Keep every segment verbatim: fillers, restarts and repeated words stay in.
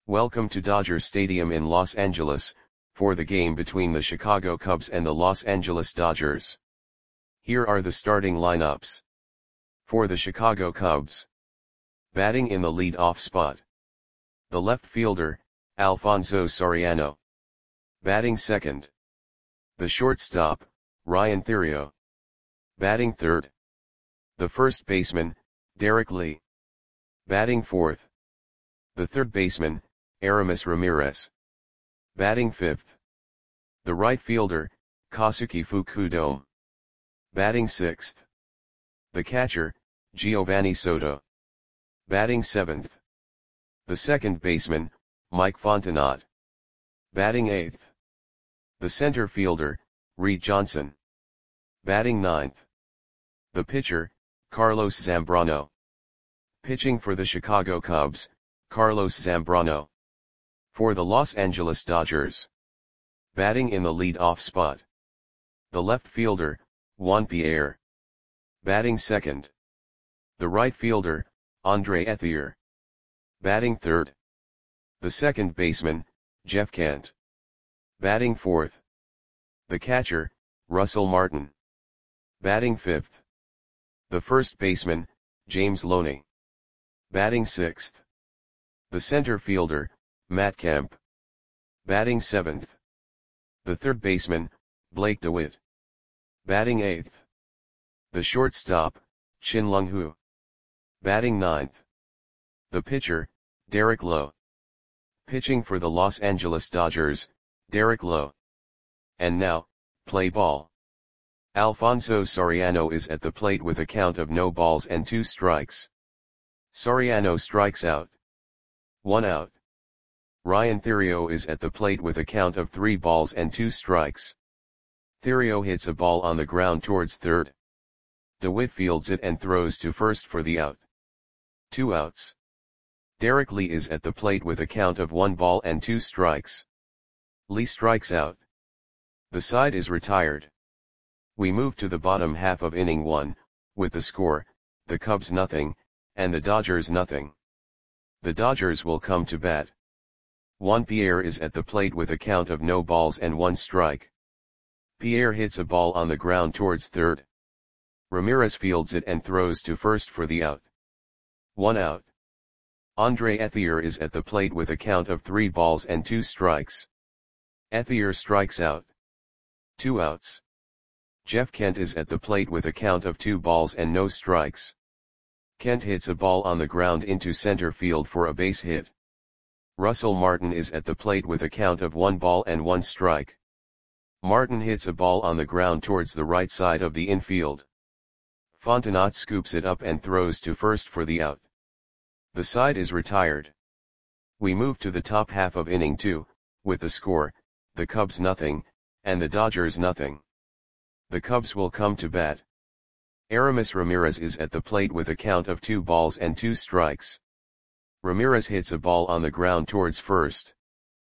Welcome to Dodger Stadium in Los Angeles, for the game between the Chicago Cubs and the Los Angeles Dodgers. Here are the starting lineups. For the Chicago Cubs. Batting in the lead-off spot. The left fielder, Alfonso Soriano. Batting second. The shortstop, Ryan Theriot. Batting third. The first baseman, Derek Lee. Batting fourth. The third baseman, Aramis Ramirez. Batting fifth. The right fielder, Kosuke Fukudome. Batting sixth. The catcher, Giovanni Soto. Batting seventh. The second baseman, Mike Fontenot. Batting eighth. The center fielder, Reed Johnson. Batting ninth. The pitcher, Carlos Zambrano. Pitching for the Chicago Cubs, Carlos Zambrano. For the Los Angeles Dodgers. Batting in the lead-off spot. The left fielder, Juan Pierre. Batting second. The right fielder, Andre Ethier. Batting third. The second baseman, Jeff Kent. Batting fourth. The catcher, Russell Martin. Batting fifth. The first baseman, James Loney. Batting sixth. The center fielder, Matt Kemp. Batting seventh. The third baseman, Blake DeWitt. Batting eighth. The shortstop, Chin Lung Hu. Batting ninth. The pitcher, Derek Lowe. Pitching for the Los Angeles Dodgers, Derek Lowe. And now, play ball. Alfonso Soriano is at the plate with a count of no balls and two strikes. Soriano strikes out. One out. Ryan Theriot is at the plate with a count of three balls and two strikes. Theriot hits a ball on the ground towards third. DeWitt fields it and throws to first for the out. Two outs. Derek Lee is at the plate with a count of one ball and two strikes. Lee strikes out. The side is retired. We move to the bottom half of inning one, with the score, the Cubs nothing, and the Dodgers nothing. The Dodgers will come to bat. Juan Pierre is at the plate with a count of no balls and one strike. Pierre hits a ball on the ground towards third. Ramirez fields it and throws to first for the out. One out. Andre Ethier is at the plate with a count of three balls and two strikes. Ethier strikes out. Two outs. Jeff Kent is at the plate with a count of two balls and no strikes. Kent hits a ball on the ground into center field for a base hit. Russell Martin is at the plate with a count of one ball and one strike. Martin hits a ball on the ground towards the right side of the infield. Fontenot scoops it up and throws to first for the out. The side is retired. We move to the top half of inning two, with the score, the Cubs nothing, and the Dodgers nothing. The Cubs will come to bat. Aramis Ramirez is at the plate with a count of two balls and two strikes. Ramirez hits a ball on the ground towards first.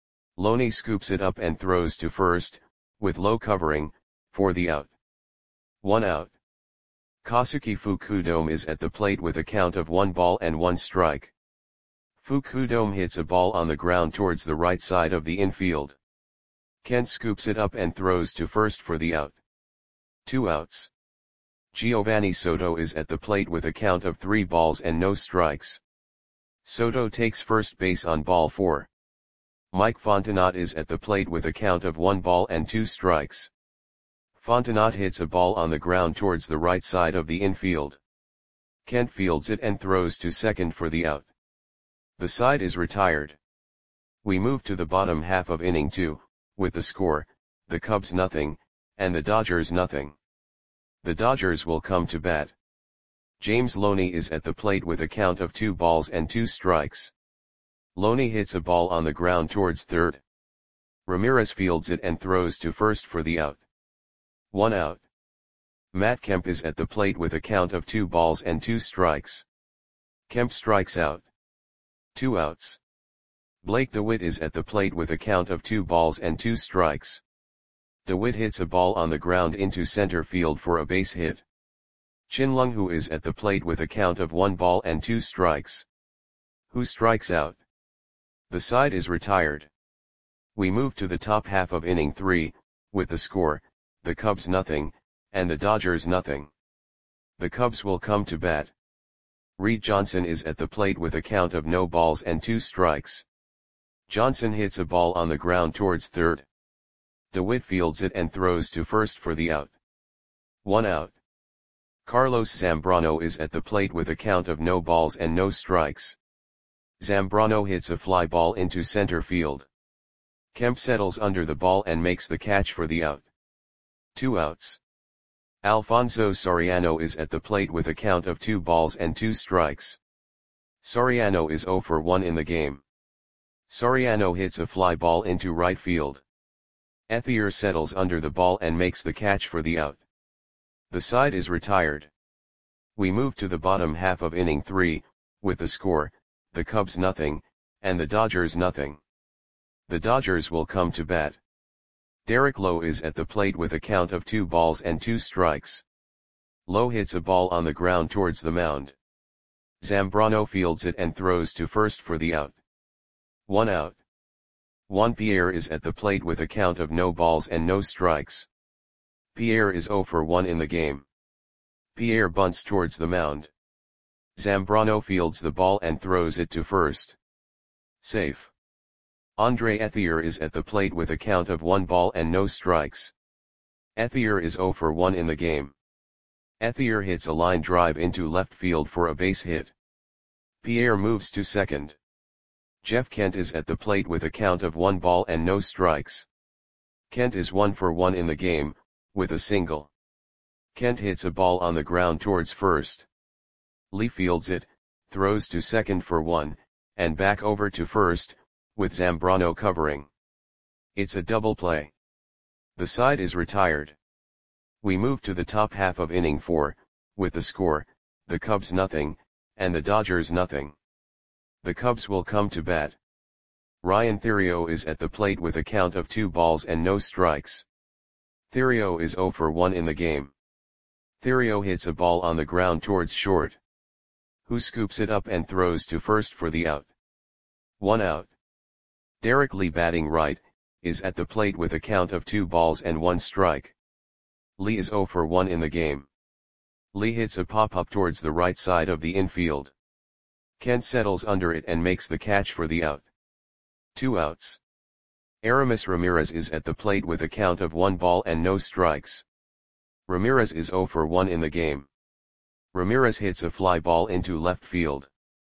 Loney scoops it up and throws to first, with Lowe covering, for the out. One out. Kosuke Fukudome is at the plate with a count of one ball and one strike. Fukudome hits a ball on the ground towards the right side of the infield. Kent scoops it up and throws to first for the out. Two outs. Giovanni Soto is at the plate with a count of three balls and no strikes. Soto takes first base on ball four. Mike Fontenot is at the plate with a count of one ball and two strikes. Fontenot hits a ball on the ground towards the right side of the infield. Kent fields it and throws to second for the out. The side is retired. We move to the bottom half of inning two, with the score, the Cubs nothing, and the Dodgers nothing. The Dodgers will come to bat. James Loney is at the plate with a count of two balls and two strikes. Loney hits a ball on the ground towards third. Ramirez fields it and throws to first for the out. One out. Matt Kemp is at the plate with a count of two balls and two strikes. Kemp strikes out. Two outs. Blake DeWitt is at the plate with a count of two balls and two strikes. DeWitt hits a ball on the ground into center field for a base hit. Chin Lung Hu is at the plate with a count of one ball and two strikes. Hu strikes out. The side is retired. We move to the top half of inning three, with the score, the Cubs nothing, and the Dodgers nothing. The Cubs will come to bat. Reed Johnson is at the plate with a count of no balls and two strikes. Johnson hits a ball on the ground towards third. DeWitt fields it and throws to first for the out. One out. Carlos Zambrano is at the plate with a count of no balls and no strikes. Zambrano hits a fly ball into center field. Kemp settles under the ball and makes the catch for the out. Two outs. Alfonso Soriano is at the plate with a count of two balls and two strikes. Soriano is zero for one in the game. Soriano hits a fly ball into right field. Ethier settles under the ball and makes the catch for the out. The side is retired. We move to the bottom half of inning three, with the score, the Cubs nothing, and the Dodgers nothing. The Dodgers will come to bat. Derek Lowe is at the plate with a count of two balls and two strikes. Lowe hits a ball on the ground towards the mound. Zambrano fields it and throws to first for the out. One out. Juan Pierre is at the plate with a count of no balls and no strikes. Pierre is zero for one in the game. Pierre bunts towards the mound. Zambrano fields the ball and throws it to first. Safe. Andre Ethier is at the plate with a count of one ball and no strikes. Ethier is zero for one in the game. Ethier hits a line drive into left field for a base hit. Pierre moves to second. Jeff Kent is at the plate with a count of one ball and no strikes. Kent is one for one in the game, with a single. Kent hits a ball on the ground towards first. Lee fields it, throws to second for one, and back over to first, with Zambrano covering. It's a double play. The side is retired. We move to the top half of inning four, with the score, the Cubs nothing, and the Dodgers nothing. The Cubs will come to bat. Ryan Theriot is at the plate with a count of two balls and no strikes. Theriot is zero for one in the game. Theriot hits a ball on the ground towards short. Who scoops it up and throws to first for the out. One out. Derek Lee, batting right, is at the plate with a count of two balls and one strike. Lee is zero for one in the game. Lee hits a pop-up towards the right side of the infield. Kent settles under it and makes the catch for the out. Two outs. Aramis Ramirez is at the plate with a count of one ball and no strikes. Ramirez is zero for one in the game. Ramirez hits a fly ball into left field.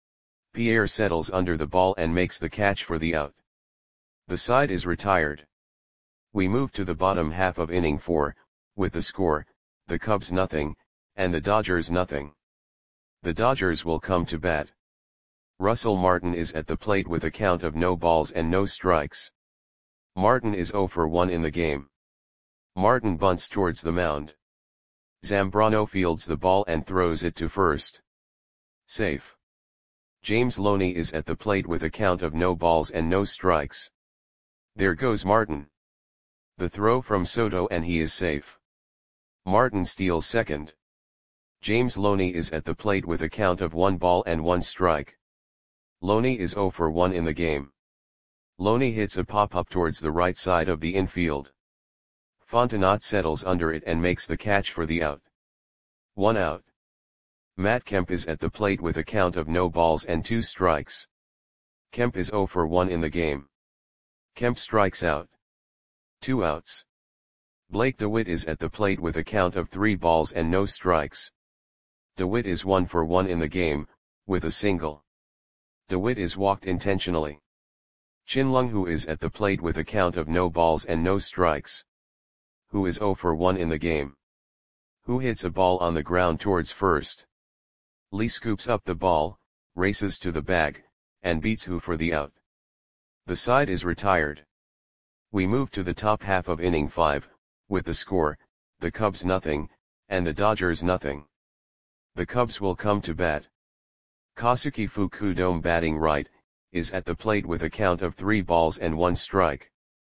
Pierre settles under the ball and makes the catch for the out. The side is retired. We move to the bottom half of inning four, with the score, the Cubs nothing, and the Dodgers nothing. The Dodgers will come to bat. Russell Martin is at the plate with a count of no balls and no strikes. Martin is zero for one in the game. Martin bunts towards the mound. Zambrano fields the ball and throws it to first. Safe. James Loney is at the plate with a count of no balls and no strikes. There goes Martin. The throw from Soto and he is safe. Martin steals second. James Loney is at the plate with a count of one ball and one strike. Loney is zero for one in the game. Loney hits a pop-up towards the right side of the infield. Fontenot settles under it and makes the catch for the out. One out. Matt Kemp is at the plate with a count of no balls and two strikes. Kemp is zero for one in the game. Kemp strikes out. Two outs. Blake DeWitt is at the plate with a count of three balls and no strikes. DeWitt is one for one in the game, with a single. DeWitt is walked intentionally. Chin Lung Hu is at the plate with a count of no balls and no strikes. Hu is zero for one in the game. Hu hits a ball on the ground towards first. Lee scoops up the ball, races to the bag, and beats Hu for the out. The side is retired. We move to the top half of inning five, with the score, the Cubs nothing, and the Dodgers nothing. The Cubs will come to bat. Kosuke Fukudome, batting right, is at the plate with a count of three balls and one strike.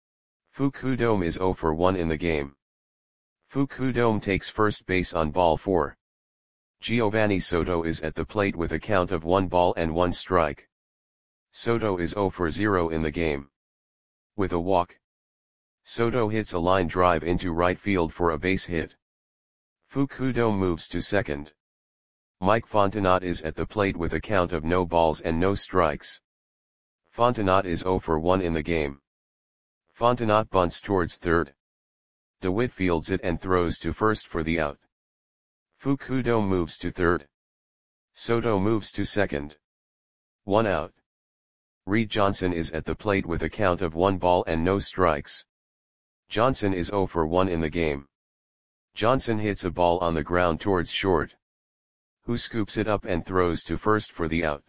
Fukudome is zero for one in the game. Fukudome takes first base on ball four. Giovanni Soto is at the plate with a count of one ball and one strike. Soto is zero for zero in the game. With a walk, Soto hits a line drive into right field for a base hit. Fukudome moves to second. Mike Fontenot is at the plate with a count of no balls and no strikes. Fontenot is zero for one in the game. Fontenot bunts towards third. DeWitt fields it and throws to first for the out. Fukudome moves to third. Soto moves to second. One out. Reed Johnson is at the plate with a count of one ball and no strikes. Johnson is zero for one in the game. Johnson hits a ball on the ground towards short, who scoops it up and throws to first for the out.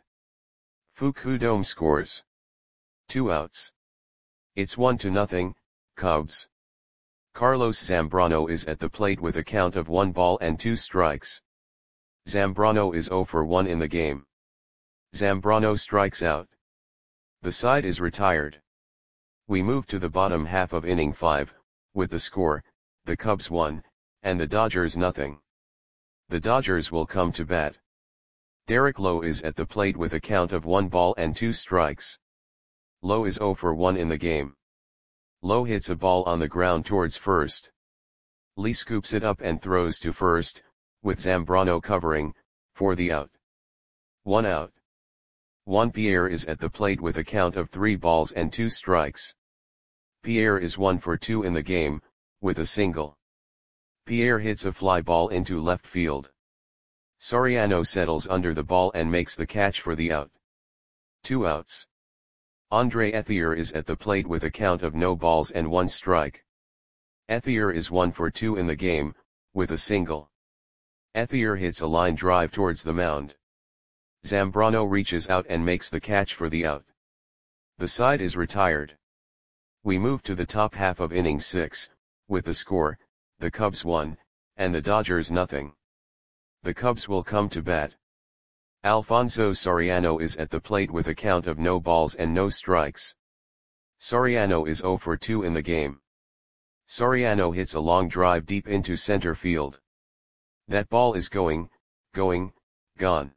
Fukudome scores. Two outs. It's one to nothing, Cubs. Carlos Zambrano is at the plate with a count of one ball and two strikes. Zambrano is zero for one in the game. Zambrano strikes out. The side is retired. We move to the bottom half of inning five, with the score, the Cubs one, and the Dodgers nothing. The Dodgers will come to bat. Derek Lowe is at the plate with a count of one ball and two strikes. Lowe is zero for one in the game. Lowe hits a ball on the ground towards first. Lee scoops it up and throws to first, with Zambrano covering, for the out. One out. Juan Pierre is at the plate with a count of three balls and two strikes. Pierre is one for two in the game, with a single. Pierre hits a fly ball into left field. Soriano settles under the ball and makes the catch for the out. Two outs. Andre Ethier is at the plate with a count of no balls and one strike. Ethier is one for two in the game, with a single. Ethier hits a line drive towards the mound. Zambrano reaches out and makes the catch for the out. The side is retired. We move to the top half of inning six, with the score, the Cubs one, and the Dodgers nothing. The Cubs will come to bat. Alfonso Soriano is at the plate with a count of no balls and no strikes. Soriano is zero for two in the game. Soriano hits a long drive deep into center field. That ball is going, going, gone.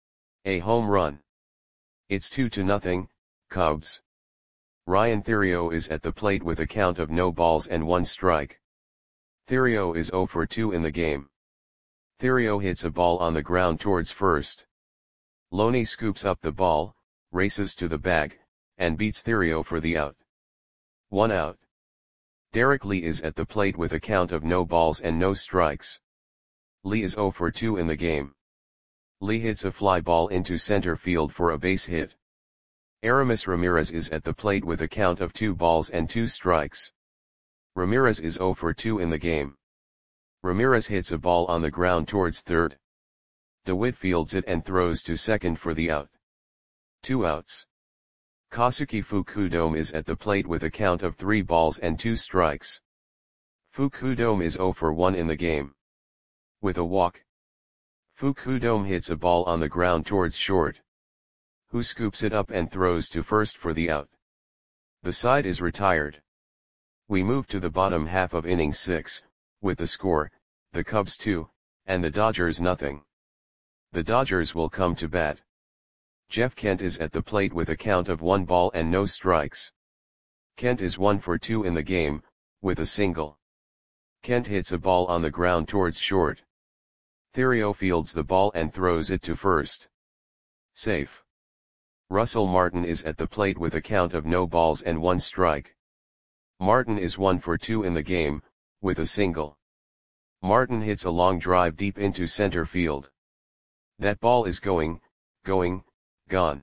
A home run. It's two to nothing, Cubs. Ryan Theriot is at the plate with a count of no balls and one strike. Theriot is zero for two in the game. Theriot hits a ball on the ground towards first. Loney scoops up the ball, races to the bag, and beats Theriot for the out. One out. Derek Lee is at the plate with a count of no balls and no strikes. Lee is zero for two in the game. Lee hits a fly ball into center field for a base hit. Aramis Ramirez is at the plate with a count of two balls and two strikes. Ramirez is zero for two in the game. Ramirez hits a ball on the ground towards third. DeWitt fields it and throws to second for the out. Two outs. Kosuke Fukudome is at the plate with a count of three balls and two strikes. Fukudome is zero for one in the game. With a walk, Fukudome hits a ball on the ground towards short, who scoops it up and throws to first for the out. The side is retired. We move to the bottom half of inning six, with the score, the Cubs two, and the Dodgers nothing. The Dodgers will come to bat. Jeff Kent is at the plate with a count of one ball and no strikes. Kent is one for two in the game, with a single. Kent hits a ball on the ground towards short. Theriot fields the ball and throws it to first. Safe. Russell Martin is at the plate with a count of no balls and one strike. Martin is one for two in the game, with a single. Martin hits a long drive deep into center field. That ball is going, going, gone.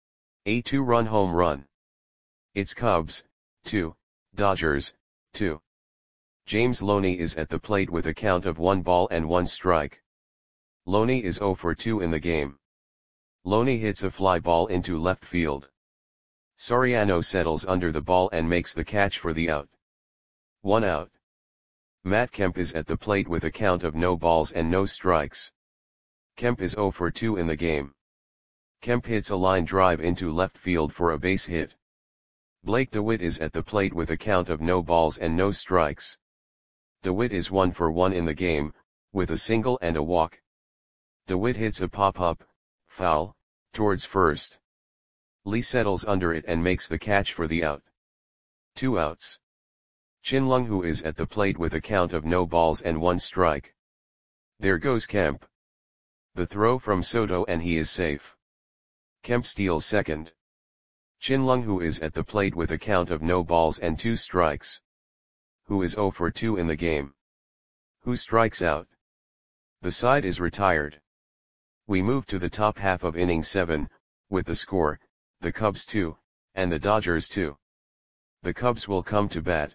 A two-run home run. It's Cubs, two, Dodgers, two. James Loney is at the plate with a count of one ball and one strike. Loney is zero for two in the game. Loney hits a fly ball into left field. Soriano settles under the ball and makes the catch for the out. One out. Matt Kemp is at the plate with a count of no balls and no strikes. Kemp is zero for two in the game. Kemp hits a line drive into left field for a base hit. Blake DeWitt is at the plate with a count of no balls and no strikes. DeWitt is one for one in the game, with a single and a walk. DeWitt hits a pop-up, foul, towards first. Lee settles under it and makes the catch for the out. Two outs. Chin Lung Hu is at the plate with a count of no balls and one strike. There goes Kemp. The throw from Soto and he is safe. Kemp steals second. Chin Lung Hu is at the plate with a count of no balls and two strikes. Hu is oh for two in the game. Hu strikes out. The side is retired. We move to the top half of inning seven, with the score, the Cubs two, and the Dodgers two. The Cubs will come to bat.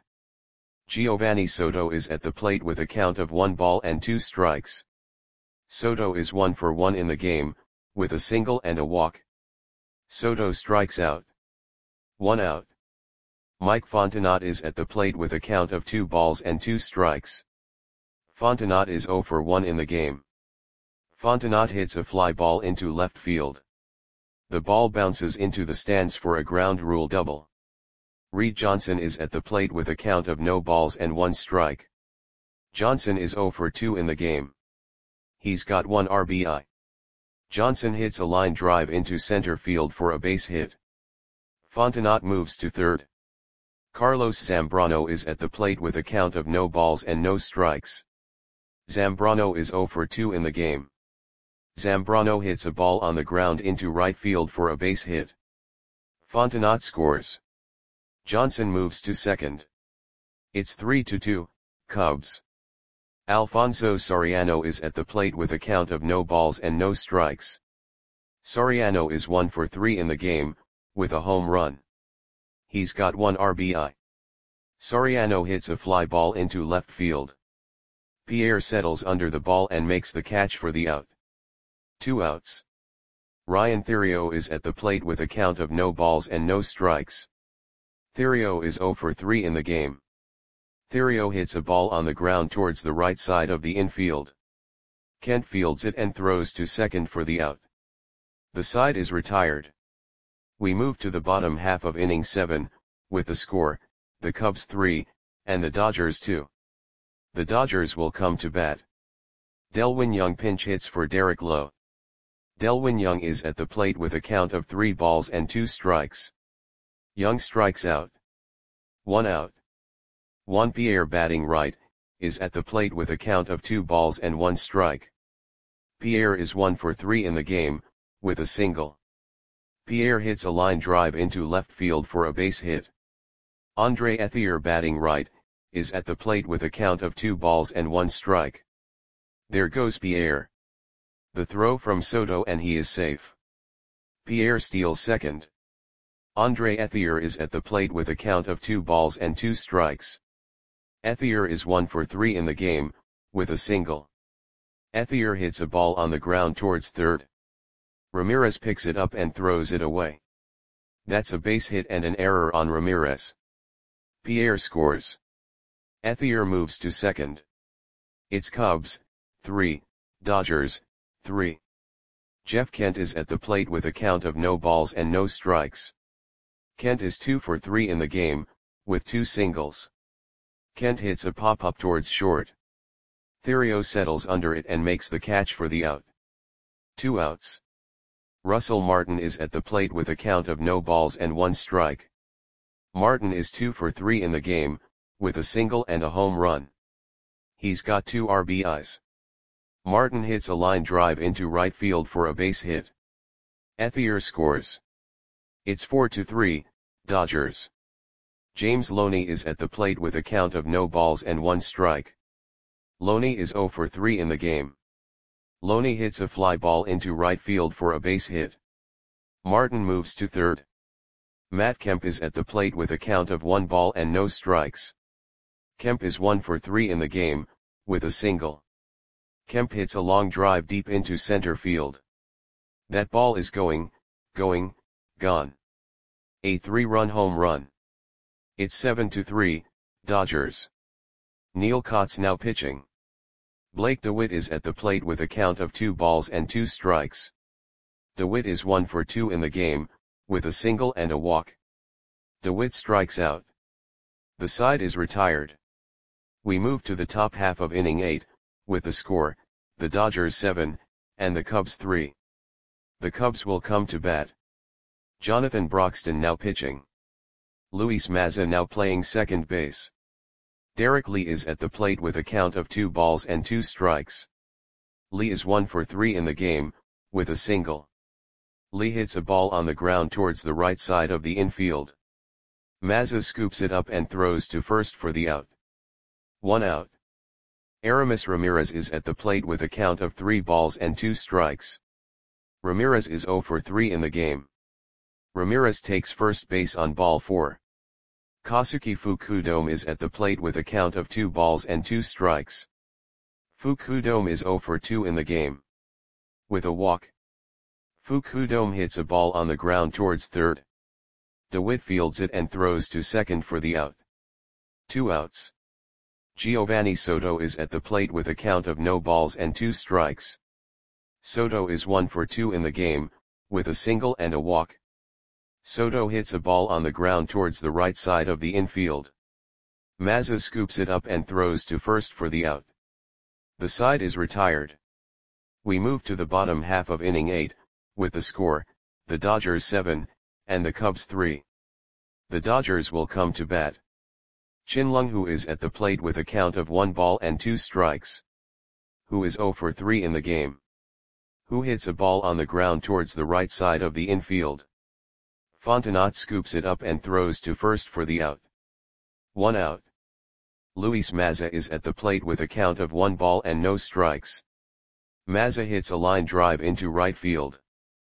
Giovanni Soto is at the plate with a count of one ball and two strikes. Soto is one for one in the game, with a single and a walk. Soto strikes out. One out. Mike Fontenot is at the plate with a count of two balls and two strikes. Fontenot is oh for one in the game. Fontenot hits a fly ball into left field. The ball bounces into the stands for a ground rule double. Reed Johnson is at the plate with a count of no balls and one strike. Johnson is oh for two in the game. He's got one R B I. Johnson hits a line drive into center field for a base hit. Fontenot moves to third. Carlos Zambrano is at the plate with a count of no balls and no strikes. Zambrano is oh for two in the game. Zambrano hits a ball on the ground into right field for a base hit. Fontenot scores. Johnson moves to second. It's three to two, Cubs. Alfonso Soriano is at the plate with a count of no balls and no strikes. Soriano is one for three in the game, with a home run. He's got one R B I. Soriano hits a fly ball into left field. Pierre settles under the ball and makes the catch for the out. Two outs. Ryan Theriot is at the plate with a count of no balls and no strikes. Theriot is oh for three in the game. Theriot hits a ball on the ground towards the right side of the infield. Kent fields it and throws to second for the out. The side is retired. We move to the bottom half of inning seven, with the score, the Cubs three, and the Dodgers two. The Dodgers will come to bat. Delwin Young pinch hits for Derek Lowe. Delwin Young is at the plate with a count of three balls and two strikes. Young strikes out. One out. Juan Pierre batting right, is at the plate with a count of two balls and one strike. Pierre is one for three in the game, with a single. Pierre hits a line drive into left field for a base hit. Andre Ethier batting right, is at the plate with a count of two balls and one strike. There goes Pierre. The throw from Soto and he is safe. Pierre steals second. Andre Ethier is at the plate with a count of two balls and two strikes. Ethier is one for three in the game, with a single. Ethier hits a ball on the ground towards third. Ramirez picks it up and throws it away. That's a base hit and an error on Ramirez. Pierre scores. Ethier moves to second. It's Cubs, three, Dodgers, three. Jeff Kent is at the plate with a count of no balls and no strikes. Kent is two for three in the game, with two singles. Kent hits a pop-up towards short. Theriot settles under it and makes the catch for the out. Two outs. Russell Martin is at the plate with a count of no balls and one strike. Martin is two for three in the game, with a single and a home run. He's got two R B Is. Martin hits a line drive into right field for a base hit. Ethier scores. It's four to three, Dodgers. James Loney is at the plate with a count of no balls and one strike. Loney is oh for three in the game. Loney hits a fly ball into right field for a base hit. Martin moves to third. Matt Kemp is at the plate with a count of one ball and no strikes. Kemp is one for three in the game, with a single. Kemp hits a long drive deep into center field. That ball is going, going, gone. A three-run home run. It's seven to three, Dodgers. Neil Cott's now pitching. Blake DeWitt is at the plate with a count of two balls and two strikes. DeWitt is one for two in the game, with a single and a walk. DeWitt strikes out. The side is retired. We move to the top half of inning eight, with the score, the Dodgers seven, and the Cubs three. The Cubs will come to bat. Jonathan Broxton now pitching. Luis Mazza now playing second base. Derek Lee is at the plate with a count of two balls and two strikes. Lee is one for three in the game, with a single. Lee hits a ball on the ground towards the right side of the infield. Mazza scoops it up and throws to first for the out. One out. Aramis Ramirez is at the plate with a count of three balls and two strikes. Ramirez is zero for three in the game. Ramirez takes first base on ball four. Kazuki Fukudome is at the plate with a count of two balls and two strikes. Fukudome is zero for two in the game. With a walk. Fukudome hits a ball on the ground towards third. DeWitt fields it and throws to second for the out. Two outs. Giovanni Soto is at the plate with a count of no balls and two strikes. Soto is one for two in the game, with a single and a walk. Soto hits a ball on the ground towards the right side of the infield. Mazza scoops it up and throws to first for the out. The side is retired. We move to the bottom half of inning eight, with the score, the Dodgers seven, and the Cubs three. The Dodgers will come to bat. Chin-Lung Hu is at the plate with a count of one ball and two strikes. Hu is zero for three in the game. Hu hits a ball on the ground towards the right side of the infield. Fontenot scoops it up and throws to first for the out. One out. Luis Mazza is at the plate with a count of one ball and no strikes. Mazza hits a line drive into right field.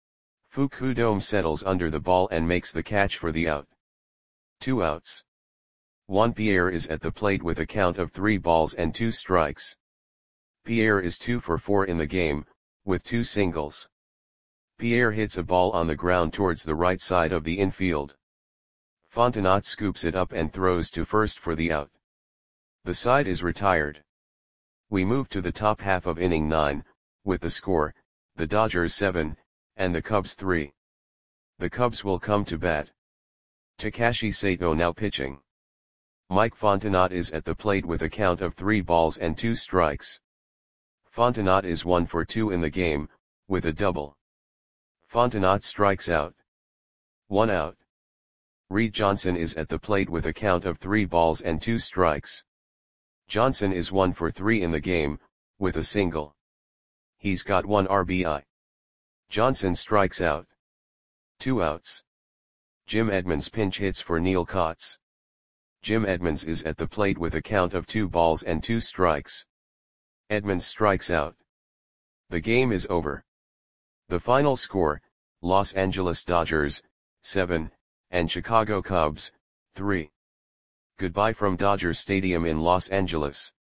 Fukudome settles under the ball and makes the catch for the out. Two outs. Juan Pierre is at the plate with a count of three balls and two strikes. Pierre is two for four in the game, with two singles. Pierre hits a ball on the ground towards the right side of the infield. Fontenot scoops it up and throws to first for the out. The side is retired. We move to the top half of inning nine, with the score, the Dodgers seven, and the Cubs three. The Cubs will come to bat. Takashi Sato now pitching. Mike Fontenot is at the plate with a count of three balls and two strikes. Fontenot is one for two in the game, with a double. Fontenot strikes out. One out. Reed Johnson is at the plate with a count of three balls and two strikes. Johnson is one for three in the game, with a single. He's got one R B I. Johnson strikes out. Two outs. Jim Edmonds pinch hits for Neil Kotz. Jim Edmonds is at the plate with a count of two balls and two strikes. Edmonds strikes out. The game is over. The final score, Los Angeles Dodgers, seven, and Chicago Cubs, three. Goodbye from Dodger Stadium in Los Angeles.